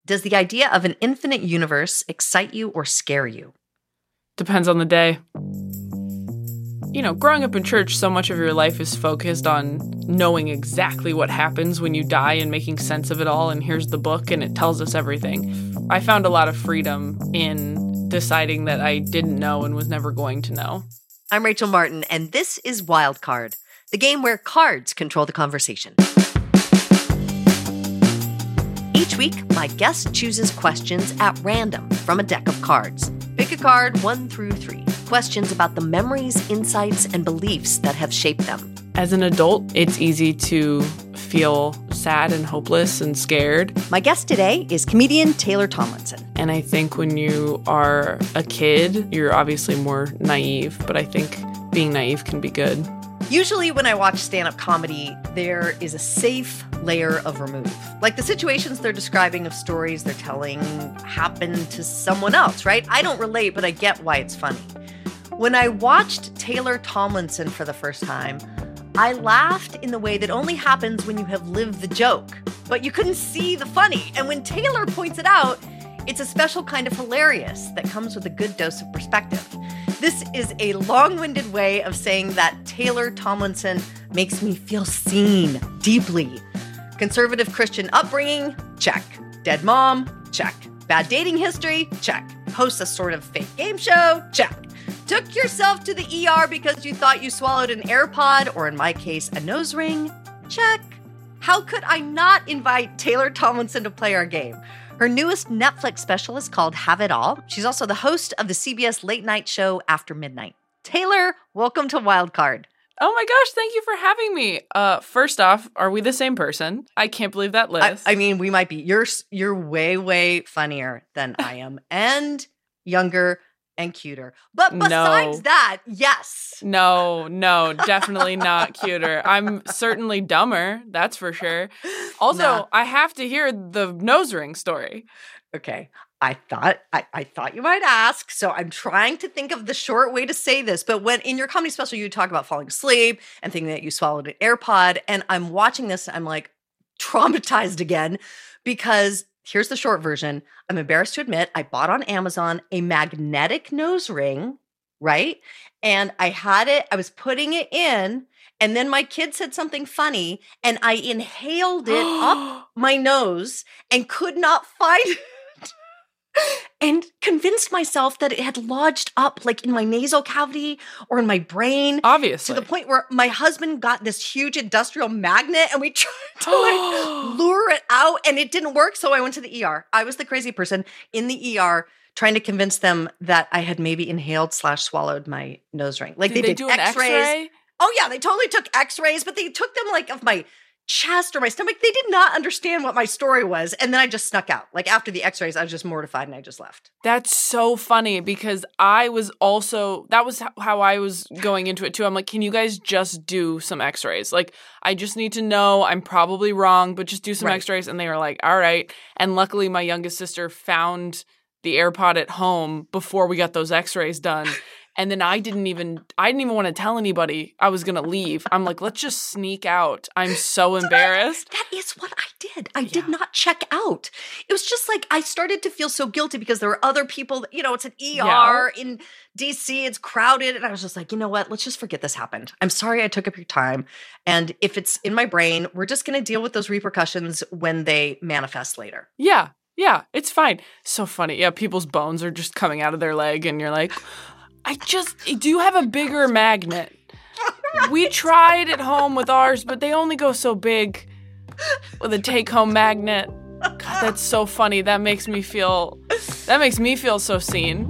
Does the idea of an infinite universe excite you or scare you? Depends on the day. Growing up in church, so much of your life is focused on knowing exactly what happens when you die and making sense of it all, and here's the book, and it tells us everything. I found a lot of freedom in deciding that I didn't know and was never going to know. I'm Rachel Martin, and this is Wildcard, the game where cards control the conversation. Each week, my guest chooses questions at random from a deck of cards. Pick a card 1 through 3. Questions about the memories, insights, and beliefs that have shaped them. As an adult, it's easy to feel sad and hopeless and scared. My guest today is comedian Taylor Tomlinson. And I think when you are a kid, you're obviously more naive, but I think being naive can be good. Usually when I watch stand-up comedy, there is a safe layer of remove. Like the situations they're describing of stories they're telling happen to someone else, right? I don't relate, but I get why it's funny. When I watched Taylor Tomlinson for the first time, I laughed in the way that only happens when you have lived the joke, but you couldn't see the funny. And when Taylor points it out, it's a special kind of hilarious that comes with a good dose of perspective. This is a long-winded way of saying that Taylor Tomlinson makes me feel seen deeply. Conservative Christian upbringing? Check. Dead mom? Check. Bad dating history? Check. Hosts a sort of fake game show? Check. Took yourself to the ER because you thought you swallowed an AirPod, or in my case, a nose ring? Check. How could I not invite Taylor Tomlinson to play our game? Her newest Netflix special is called Have It All. She's also the host of the CBS late night show After Midnight. Taylor, welcome to Wildcard. Oh my gosh, thank you for having me. First off, are we the same person? I can't believe that list. I mean, we might be. You're way, way funnier than I am, and younger and cuter. But besides that, yes. No, definitely not cuter. I'm certainly dumber, that's for sure. Also, I have to hear the nose ring story. Okay. I thought you might ask, so I'm trying to think of the short way to say this. But when in your comedy special, you talk about falling asleep and thinking that you swallowed an AirPod, and I'm watching this, I'm like traumatized again, because here's the short version. I'm embarrassed to admit I bought on Amazon a magnetic nose ring, right? And I had it, I was putting it in, and then my kid said something funny, and I inhaled it up my nose and could not find it. And convinced myself that it had lodged up like in my nasal cavity or in my brain. Obviously. To the point where my husband got this huge industrial magnet and we tried to lure it out and it didn't work. So I went to the ER. I was the crazy person in the ER trying to convince them that I had maybe inhaled/swallowed my nose ring. Like did they do an X-ray? Oh yeah, they totally took X-rays, but they took them like of my chest or my stomach. They did not understand what my story was. And then I just snuck out. Like after the x-rays, I was just mortified and I just left. That's so funny because I was also, that was how I was going into it too. I'm like, can you guys just do some x-rays? Like, I just need to know, I'm probably wrong, but just do some x-rays. And they were like, all right. And luckily my youngest sister found the AirPod at home before we got those x-rays done. And then I didn't even want to tell anybody I was going to leave. I'm like, let's just sneak out. I'm so embarrassed. That is what I did. I did not check out. It was just like I started to feel so guilty because there were other people, it's an ER in DC, it's crowded. And I was just like, you know what? Let's just forget this happened. I'm sorry I took up your time. And if it's in my brain, we're just going to deal with those repercussions when they manifest later. Yeah, it's fine. So funny. Yeah, people's bones are just coming out of their leg and you're like, do you have a bigger magnet? Right. We tried at home with ours, but they only go so big with a take-home magnet. God, that's so funny. That makes me feel so seen.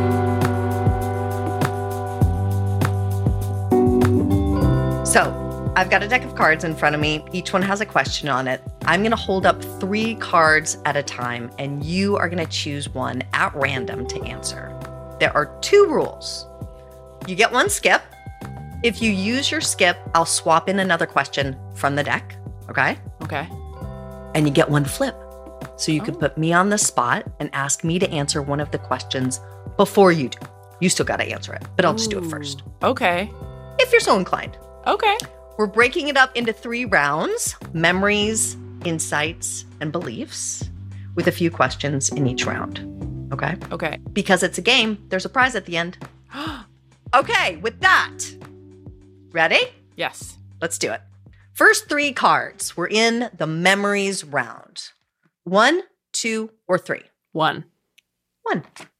So, I've got a deck of cards in front of me. Each one has a question on it. I'm going to hold up 3 cards at a time, and you are going to choose one at random to answer. There are 2 rules. You get 1 skip. If you use your skip, I'll swap in another question from the deck. Okay? Okay. And you get 1 flip. So you could put me on the spot and ask me to answer one of the questions before you do. You still got to answer it, but I'll just do it first. Okay. If you're so inclined. Okay. We're breaking it up into 3 rounds: memories, insights, and beliefs. with a few questions in each round. Okay? Okay. Because it's a game, there's a prize at the end. Okay, with that, ready? Yes. Let's do it. First 3 cards. We're in the memories round. 1, 2, or 3? 1. 1.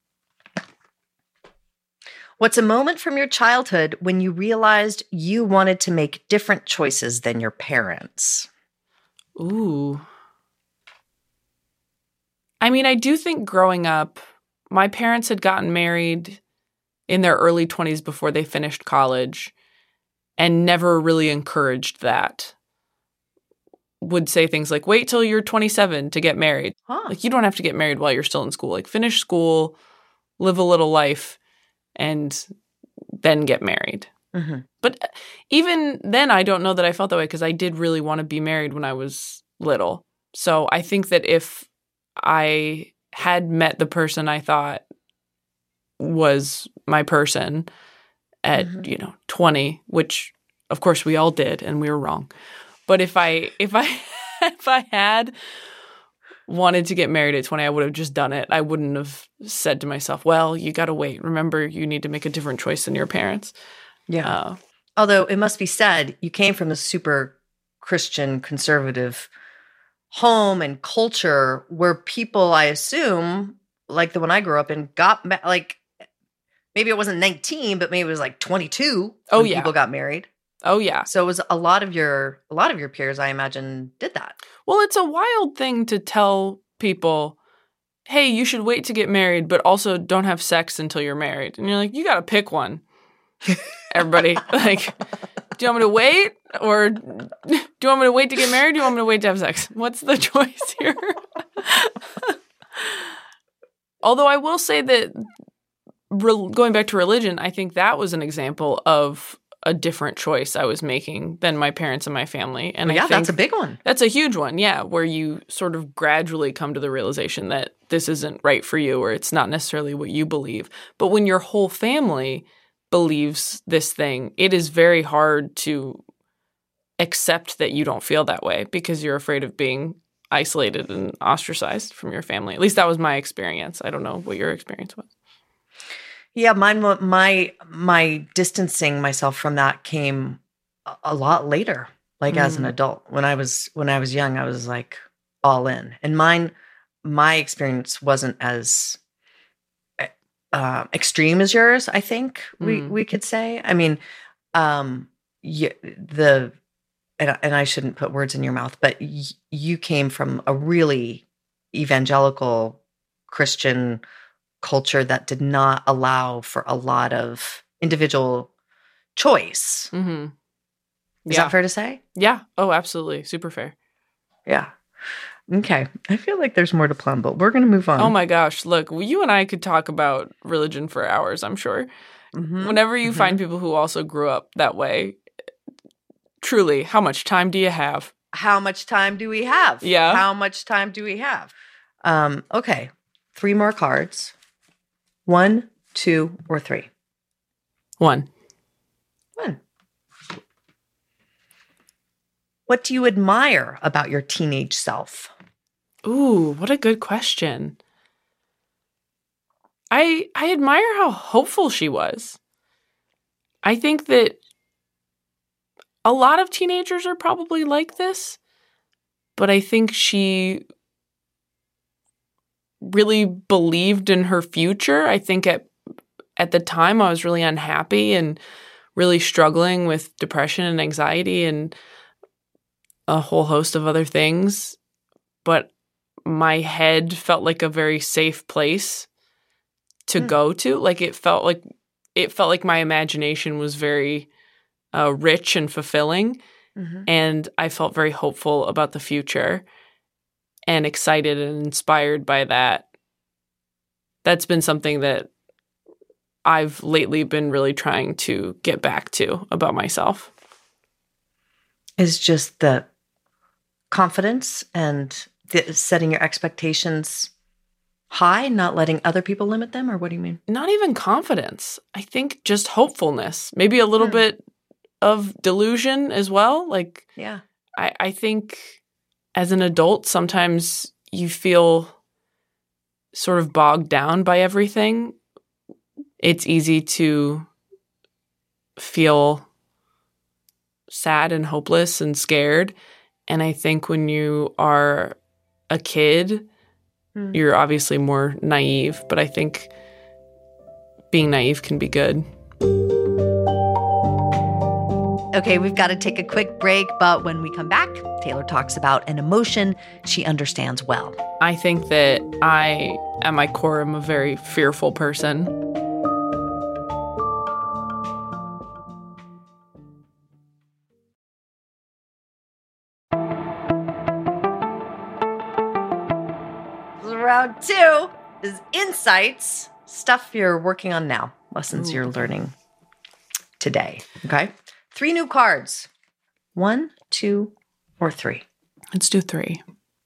What's a moment from your childhood when you realized you wanted to make different choices than your parents? Ooh. I mean, I do think growing up, my parents had gotten married in their early 20s before they finished college and never really encouraged that. Would say things like, wait till you're 27 to get married. Huh. Like, you don't have to get married while you're still in school. Like, finish school, live a little life, and then get married. Mm-hmm. But even then, I don't know that I felt that way because I did really want to be married when I was little. So I think that if I had met the person I thought was my person at, 20, which of course we all did and we were wrong. But if I had wanted to get married at 20, I would have just done it. I wouldn't have said to myself, well, you got to wait. Remember, you need to make a different choice than your parents. Yeah. Although it must be said, you came from a super Christian conservative home and culture where people, I assume, like the one I grew up in, like maybe it wasn't 19, but maybe it was like 22 when people got married. Oh, yeah. So it was a lot of your peers, I imagine, did that. Well, it's a wild thing to tell people, hey, you should wait to get married, but also don't have sex until you're married. And you're like, you got to pick one. Everybody, like, do you want me to wait? Or do you want me to wait to get married? Or do you want me to wait to have sex? What's the choice here? Although I will say that going back to religion, I think that was an example of a different choice I was making than my parents and my family. And I think that's a big one. That's a huge one, yeah, where you sort of gradually come to the realization that this isn't right for you or it's not necessarily what you believe. But when your whole family believes this thing, it is very hard to accept that you don't feel that way because you're afraid of being isolated and ostracized from your family. At least that was my experience. I don't know what your experience was. Yeah, my distancing myself from that came a lot later, like as an adult. When I was young, I was like all in. And my experience wasn't as extreme as yours, I think we could say. I mean, and I shouldn't put words in your mouth, but you came from a really evangelical Christian culture that did not allow for a lot of individual choice. Mm-hmm. Is that fair to say? Yeah. Oh, absolutely. Super fair. Yeah. Okay. I feel like there's more to plumb, but we're going to move on. Oh my gosh. Look, you and I could talk about religion for hours, I'm sure. Mm-hmm. Whenever you find people who also grew up that way, truly, how much time do you have? How much time do we have? Yeah. How much time do we have? Okay. 3 more cards. 1, 2, or 3? 1. 1. What do you admire about your teenage self? Ooh, what a good question. I admire how hopeful she was. I think that a lot of teenagers are probably like this, but I think she really believed in her future. I think at the time I was really unhappy and really struggling with depression and anxiety and a whole host of other things. But my head felt like a very safe place to go to. Like it felt like my imagination was very rich and fulfilling. Mm-hmm. And I felt very hopeful about the future and excited and inspired by that. That's been something that I've lately been really trying to get back to about myself. Is just the confidence and setting your expectations high, not letting other people limit them, or what do you mean? Not even confidence. I think just hopefulness. Maybe a little bit of delusion as well. Like, yeah, I think as an adult, sometimes you feel sort of bogged down by everything, it's easy to feel sad and hopeless and scared. And I think when you are a kid, you're obviously more naive, but I think being naive can be good. Okay, we've got to take a quick break, but when we come back, Taylor talks about an emotion she understands well. I think that I, at my core, am a very fearful person. Round 2 is insights, stuff you're working on now, lessons you're learning today. Okay? 3 new cards. 1, 2, or 3. Let's do 3.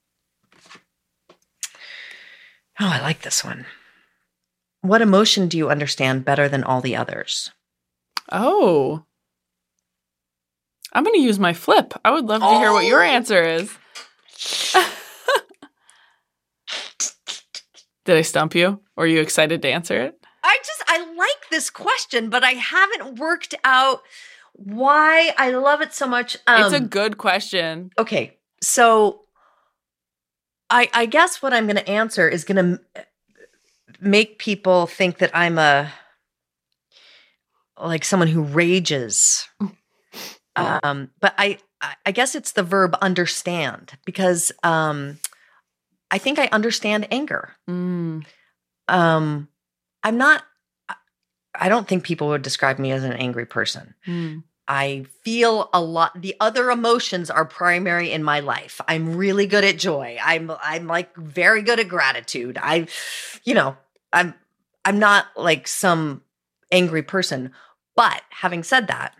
Oh, I like this one. What emotion do you understand better than all the others? Oh. I'm going to use my flip. I would love to hear what your answer is. Did I stump you? Or are you excited to answer it? I like this question, but I haven't worked out why I love it so much. It's a good question. Okay, so I guess what I'm going to answer is going to make people think that I'm like someone who rages. But I guess it's the verb understand, because I think I understand anger. I don't think people would describe me as an angry person. I feel a lot. The other emotions are primary in my life. I'm really good at joy. I'm like very good at gratitude. I'm not like some angry person. But having said that,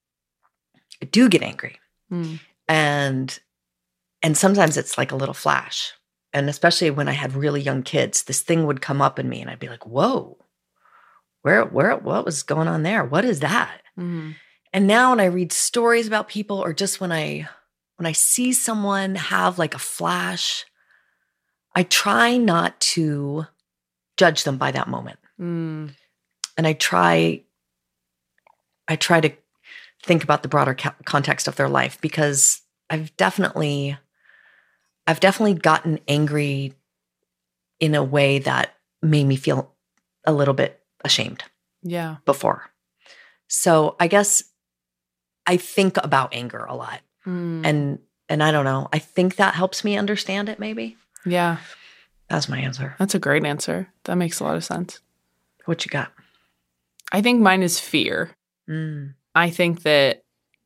I do get angry. And sometimes it's like a little flash. And especially when I had really young kids, this thing would come up in me and I'd be like, whoa, what was going on there? What is that? And now when I read stories about people, or just when I see someone have like a flash, I try not to judge them by that moment. And I try to think about the broader context of their life, because I've definitely gotten angry in a way that made me feel a little bit ashamed. Yeah. Before. So I guess I think about anger a lot. And I don't know. I think that helps me understand it, maybe. Yeah. That's my answer. That's a great answer. That makes a lot of sense. What you got? I think mine is fear. I think that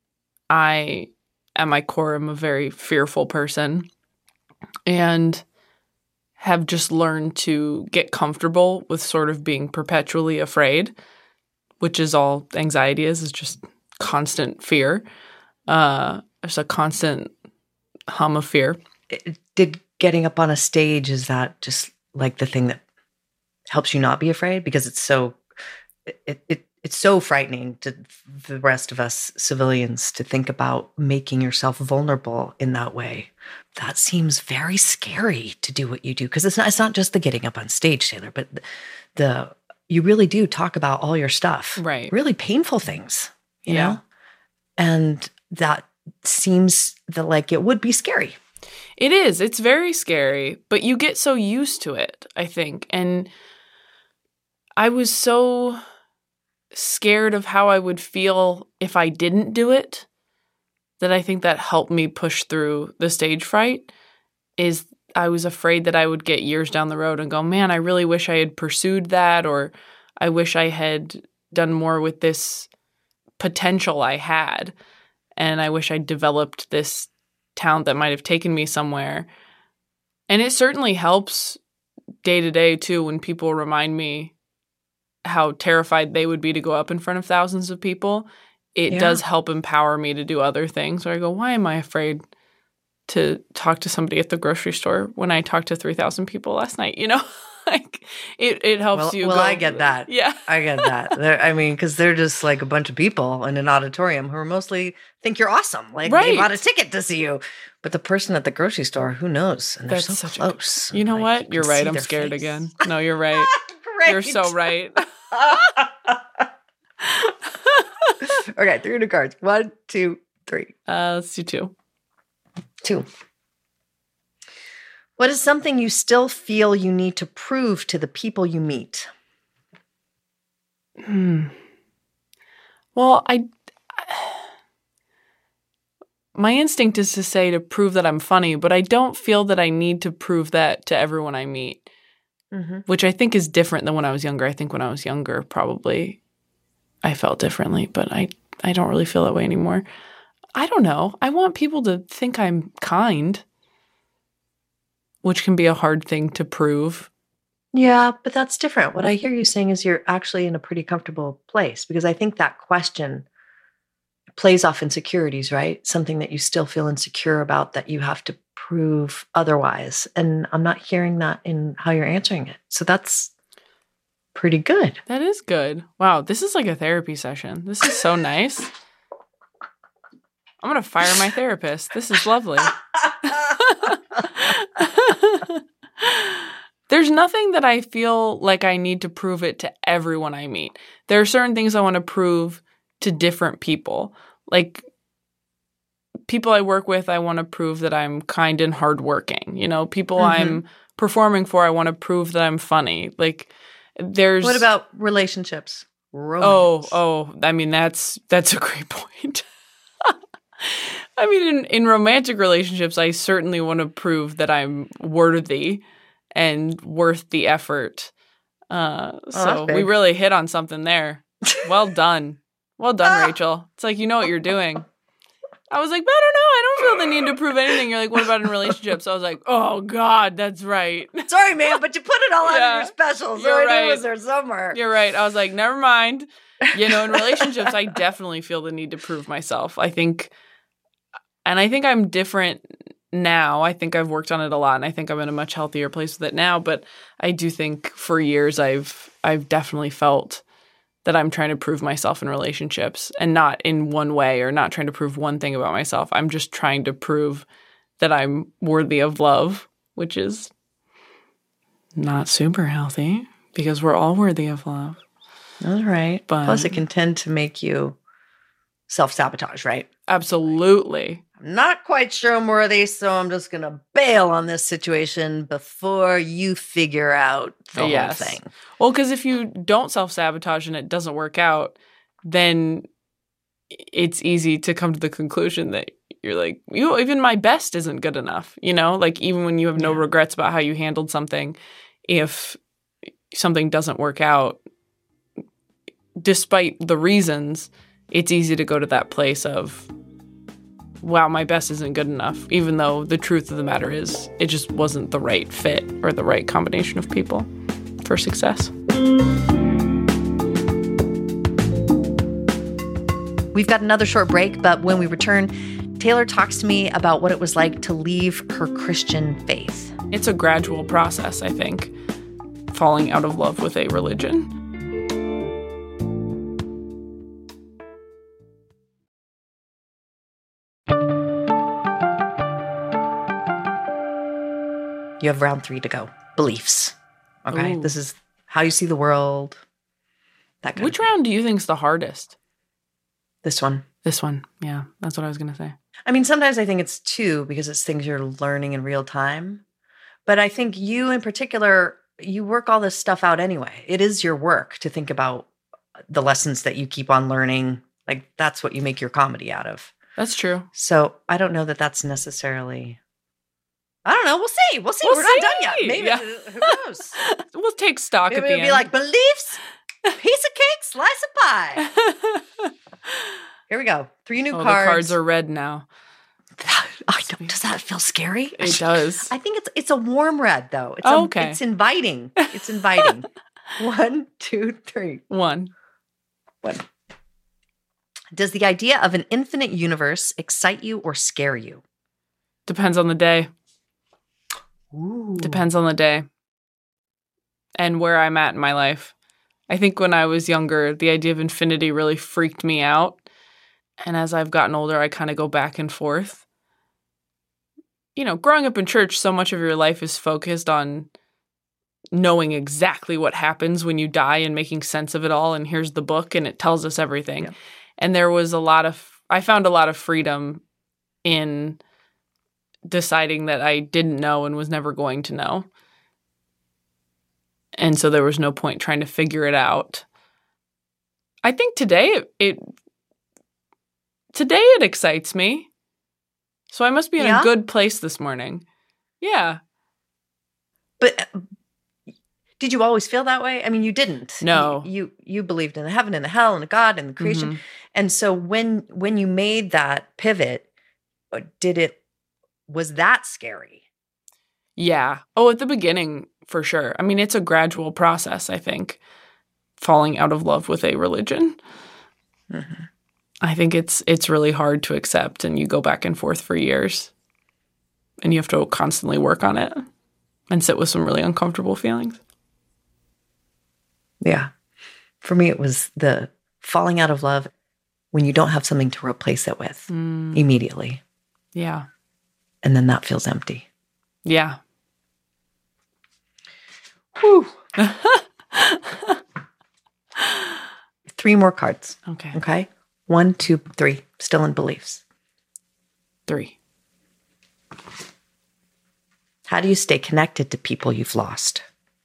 I, at my core, am a very fearful person and have just learned to get comfortable with sort of being perpetually afraid, which is all anxiety is just constant fear. There's a constant hum of fear. Did getting up on a stage, is that just like the thing that helps you not be afraid? Because it's so it's so frightening to the rest of us civilians to think about making yourself vulnerable in that way. That seems very scary to do what you do, because it's not just the getting up on stage, Taylor, but you really do talk about all your stuff. Right. Really painful things, you know? And that seems like it would be scary. It is. It's very scary, but you get so used to it, I think. And I was so scared of how I would feel if I didn't do it that I think that helped me push through the stage fright. Is I was afraid that I would get years down the road and go, man, I really wish I had pursued that, or I wish I had done more with this potential I had, and I wish I developed this talent that might have taken me somewhere. And it certainly helps day to day too when people remind me how terrified they would be to go up in front of thousands of people. It does help empower me to do other things where I go, why am I afraid to talk to somebody at the grocery store when I talked to 3,000 people last night, you know? Like it helps you. Well, I get that. Yeah. I get that. Because they're just like a bunch of people in an auditorium who are mostly think you're awesome. Like they bought a ticket to see you. But the person at the grocery store, who knows? And they're so close. You know what? You're right. I'm scared again. No, you're right. You're so right. Okay, 300 cards. 1, 2, 3. Let's do 2. 2. What is something you still feel you need to prove to the people you meet? Well, my instinct is to say to prove that I'm funny, but I don't feel that I need to prove that to everyone I meet, which I think is different than when I was younger. I think when I was younger, probably I felt differently, but I don't really feel that way anymore. I don't know. I want people to think I'm kind, which can be a hard thing to prove. Yeah, but that's different. What I hear you saying is you're actually in a pretty comfortable place, because I think that question plays off insecurities, right? Something that you still feel insecure about that you have to prove otherwise. And I'm not hearing that in how you're answering it. So that's pretty good. That is good. Wow, this is like a therapy session. This is so nice. I'm going to fire my therapist. This is lovely. There's nothing that I feel like I need to prove it to everyone I meet. There are certain things I want to prove to different people. Like people I work with, I want to prove that I'm kind and hardworking. You know, people I'm performing for, I want to prove that I'm funny. Like there's. What about relationships? Romance. Oh, I mean, that's a great point. I mean, in romantic relationships, I certainly want to prove that I'm worthy and worth the effort. So we really hit on something there. Well done. Well done, Rachel. It's like, you know what you're doing. I was like, I don't know. I don't feel the need to prove anything. You're like, what about in relationships? I was like, oh, God, that's right. Sorry, man, but you put it all out of your special. So I knew it was there somewhere. You're right. I was like, never mind. You know, in relationships, I definitely feel the need to prove myself. I think I'm different now. I think I've worked on it a lot, and I think I'm in a much healthier place with it now. But I do think for years I've definitely felt that I'm trying to prove myself in relationships, and not in one way, or not trying to prove one thing about myself. I'm just trying to prove that I'm worthy of love, which is not super healthy because we're all worthy of love. That's right. But plus, it can tend to make you self-sabotage, right? Absolutely. I'm not quite sure I'm worthy, so I'm just going to bail on this situation before you figure out the whole thing. Well, because if you don't self-sabotage and it doesn't work out, then it's easy to come to the conclusion that you're like, even my best isn't good enough, you know? Like, even when you have no regrets about how you handled something, if something doesn't work out, despite the reasons, it's easy to go to that place of, wow, my best isn't good enough, even though the truth of the matter is it just wasn't the right fit or the right combination of people for success. We've got another short break, but when we return, Taylor talks to me about what it was like to leave her Christian faith. It's a gradual process, I think, falling out of love with a religion. You have round 3 to go. Beliefs. Okay. Ooh. This is how you see the world. That kind Which of thing. round do you think is the hardest? This one. This one. Yeah, that's what I was going to say. I mean, sometimes I think it's 2 because it's things you're learning in real time. But I think you in particular, you work all this stuff out anyway. It is your work to think about the lessons that you keep on learning. Like, that's what you make your comedy out of. That's true. So I don't know that that's necessarily... I don't know. We'll see. We're not done yet. Maybe. Yeah. Who knows? We'll take stock Maybe at the it'll end. be like, beliefs, piece of cake, slice of pie. Here we go. 3 new cards. The cards are red now. I know. Does that feel scary? It does. I think it's a warm red, though. It's okay. It's inviting. It's inviting. 1, 2, 3. 1. Does the idea of an infinite universe excite you or scare you? Depends on the day. Ooh. Depends on the day. and where I'm at in my life. I think when I was younger, the idea of infinity really freaked me out. And as I've gotten older, I kind of go back and forth. You know, growing up in church, so much of your life is focused on knowing exactly what happens when you die and making sense of it all. And here's the book and it tells us everything. Yeah. And there was I found a lot of freedom in deciding that I didn't know and was never going to know. And so there was no point trying to figure it out. I think today it excites me. So I must be in a good place this morning. Yeah. But did you always feel that way? I mean, you didn't. No. You believed in the heaven and the hell and the God and the creation. Mm-hmm. And so when you made that pivot, was that scary? Yeah. Oh, at the beginning, for sure. I mean, it's a gradual process, I think, falling out of love with a religion. Mm-hmm. I think it's really hard to accept, and you go back and forth for years, and you have to constantly work on it and sit with some really uncomfortable feelings. Yeah. For me, it was the falling out of love when you don't have something to replace it with immediately. Yeah. And then that feels empty. Yeah. Whew. 3 more cards. Okay. 1, 2, 3. Still in beliefs. 3. How do you stay connected to people you've lost?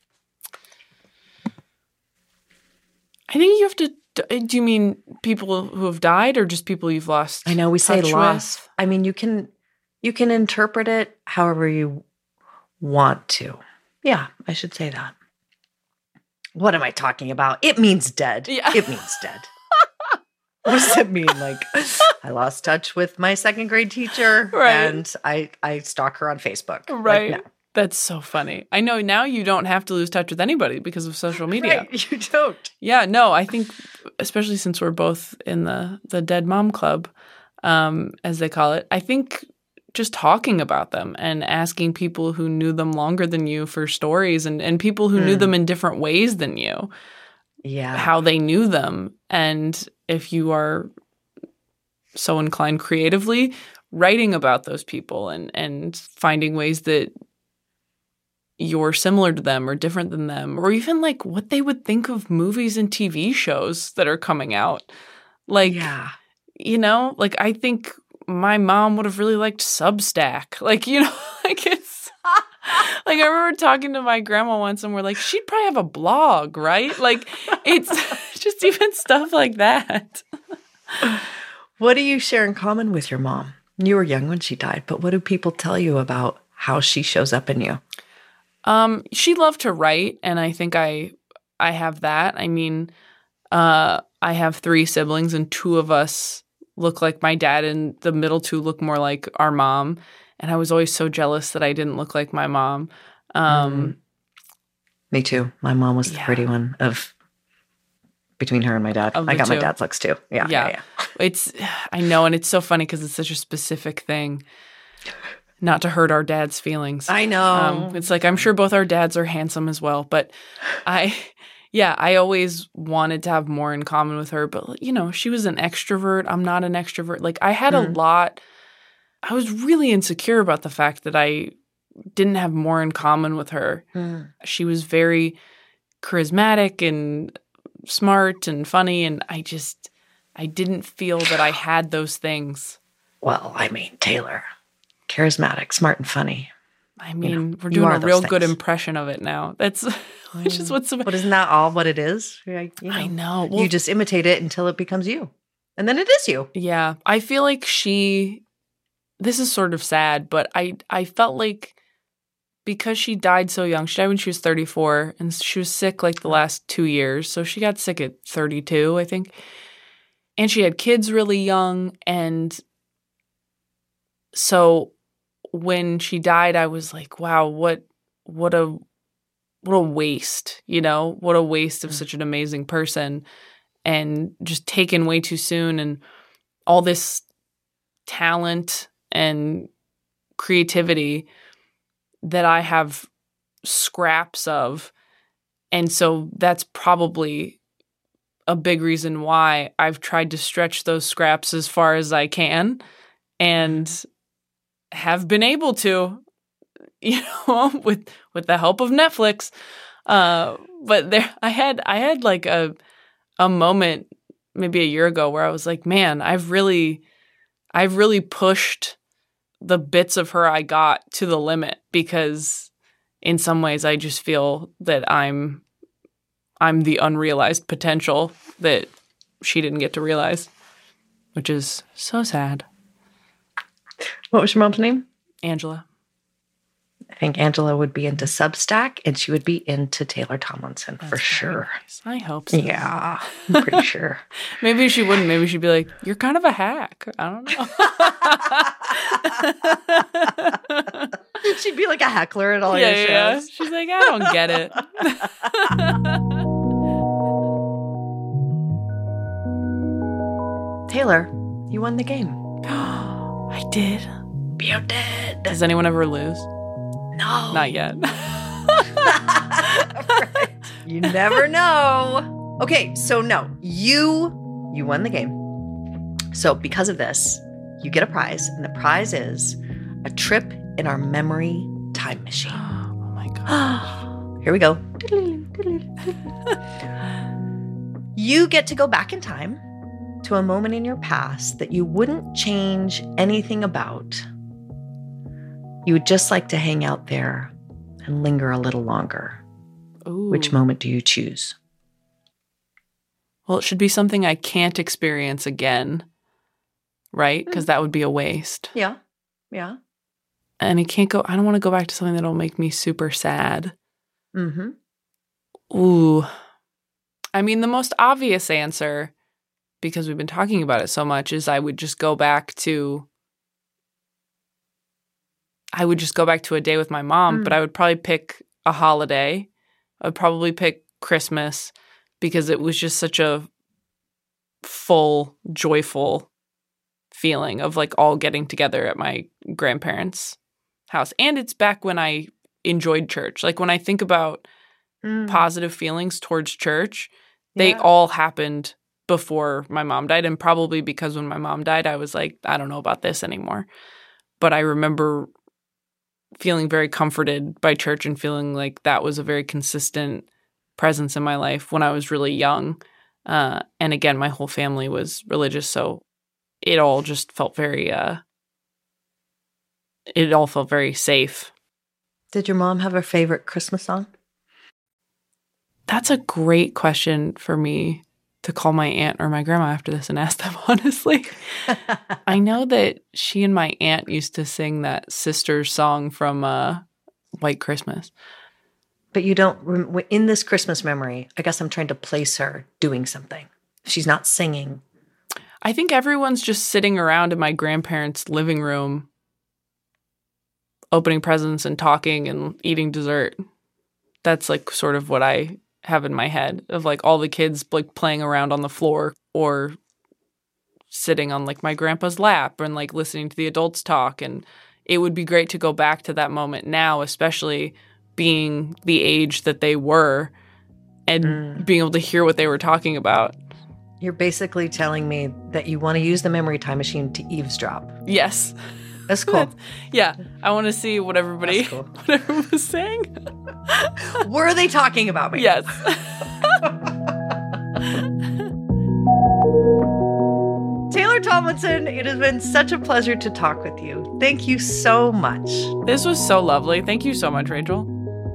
I think you have to. Do you mean people who have died or just people you've lost? I know we say lost. I mean, you can interpret it however you want to. Yeah, I should say that. What am I talking about? It means dead. Yeah. It means dead. What does it mean? Like, I lost touch with my 2nd grade teacher, right, and I stalk her on Facebook. Right. Like, no. That's so funny. I know now you don't have to lose touch with anybody because of social media. Right, you don't. Yeah, no, I think, especially since we're both in the Dead Mom Club, as they call it, I think just talking about them and asking people who knew them longer than you for stories and people who knew them in different ways than you, how they knew them. And if you are so inclined creatively, writing about those people and finding ways that you're similar to them or different than them, or even like what they would think of movies and TV shows that are coming out. Like, you know, like I think my mom would have really liked Substack. Like, you know, like it's like I remember talking to my grandma once and we're like, she'd probably have a blog, right? Like it's just even stuff like that. What do you share in common with your mom? You were young when she died, but what do people tell you about how she shows up in you? She loved to write, and I think I have that. I mean, I have 3 siblings, and 2 of us look like my dad, and the middle 2 look more like our mom. And I was always so jealous that I didn't look like my mom. Me too. My mom was the pretty one between her and my dad. I got my dad's looks too. Yeah. I know, and it's so funny because it's such a specific thing. Not to hurt our dad's feelings. I know. It's like, I'm sure both our dads are handsome as well. But I always wanted to have more in common with her. But, you know, she was an extrovert. I'm not an extrovert. Like, I had a lot. I was really insecure about the fact that I didn't have more in common with her. She was very charismatic and smart and funny. And I didn't feel that I had those things. Well, I mean, Taylor. Charismatic, smart, and funny. I mean, we're doing a real good impression of it now. That's just what's. But isn't that all what it is? I know. Well, you just imitate it until it becomes you, and then it is you. Yeah, I feel like this is sort of sad, but I felt like because she died so young. She died when she was 34, and she was sick like the last 2 years. So she got sick at 32, I think, and she had kids really young, and so when she died, I was like, wow, what a waste, you know, what a waste of such an amazing person, and just taken way too soon, and all this talent and creativity that I have scraps of And so that's probably a big reason why I've tried to stretch those scraps as far as I can and have been able to, with the help of Netflix. But I had like a moment maybe a year ago where I was like, man, I've really pushed the bits of her I got to the limit, because in some ways I just feel that I'm the unrealized potential that she didn't get to realize, which is so sad. What was your mom's name? Angela. I think Angela would be into Substack, and she would be into Taylor Tomlinson. That's for sure. Nice. I hope so. Yeah, I'm pretty sure. Maybe she wouldn't. Maybe she'd be like, "You're kind of a hack." I don't know. She'd be like a heckler at all your shows. Yeah. She's like, I don't get it. Taylor, you won the game. I did. You did. Does anyone ever lose? No. Not yet. Right. You never know. Okay, so no, you won the game. So because of this, you get a prize, and the prize is a trip in our memory time machine. Oh my gosh. Here we go. You get to go back in time to a moment in your past that you wouldn't change anything about. You would just like to hang out there and linger a little longer. Ooh. Which moment do you choose? Well, it should be something I can't experience again, right? Because that would be a waste. Yeah. Yeah. And I don't want to go back to something that'll make me super sad. Mm-hmm. Ooh. I mean, the most obvious answer, because we've been talking about it so much, is I would just go back to a day with my mom, but I would probably pick a holiday. I would probably pick Christmas, because it was just such a full, joyful feeling of like all getting together at my grandparents' house. And it's back when I enjoyed church. Like when I think about positive feelings towards church, they all happened before my mom died. And probably because when my mom died, I was like, I don't know about this anymore. But I remember feeling very comforted by church and feeling like that was a very consistent presence in my life when I was really young. And again, my whole family was religious, so it all just felt very, it all felt very safe. Did your mom have a favorite Christmas song? That's a great question for me to call my aunt or my grandma after this and ask them, honestly. I know that she and my aunt used to sing that Sisters song from White Christmas. But you don't, in this Christmas memory, I guess I'm trying to place her doing something. She's not singing. I think everyone's just sitting around in my grandparents' living room, opening presents and talking and eating dessert. That's like sort of what I have in my head, of like all the kids like playing around on the floor or sitting on like my grandpa's lap and like listening to the adults talk. And it would be great to go back to that moment now, especially being the age that they were and being able to hear what they were talking about. You're basically telling me that you want to use the memory time machine to eavesdrop. Yes. That's cool. Yeah. I want to see what everybody was saying. Were they talking about me? Yes. Taylor Tomlinson, it has been such a pleasure to talk with you. Thank you so much. This was so lovely. Thank you so much, Rachel.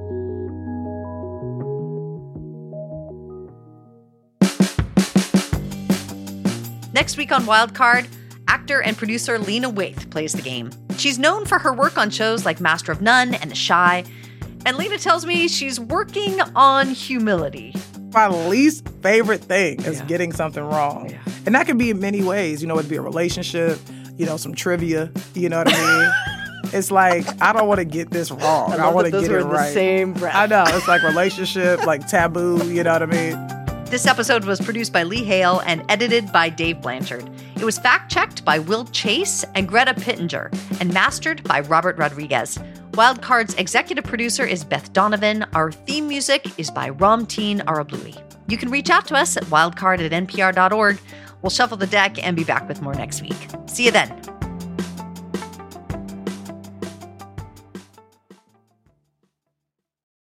Next week on Wildcard, actor and producer Lena Waithe plays the game. She's known for her work on shows like Master of None and The Chi. And Lena tells me she's working on humility. My least favorite thing is getting something wrong. Yeah. And that can be in many ways. You know, it'd be a relationship, some trivia, you know what I mean? It's like, I don't want to get this wrong. I want to get it right. Those were the same breath. I know. It's like relationship, like taboo, you know what I mean? This episode was produced by Lee Hale and edited by Dave Blanchard. It was fact-checked by Will Chase and Greta Pittenger and mastered by Robert Rodriguez. Wildcard's executive producer is Beth Donovan. Our theme music is by Ramteen Arablouei. You can reach out to us at wildcard@npr.org. We'll shuffle the deck and be back with more next week. See you then.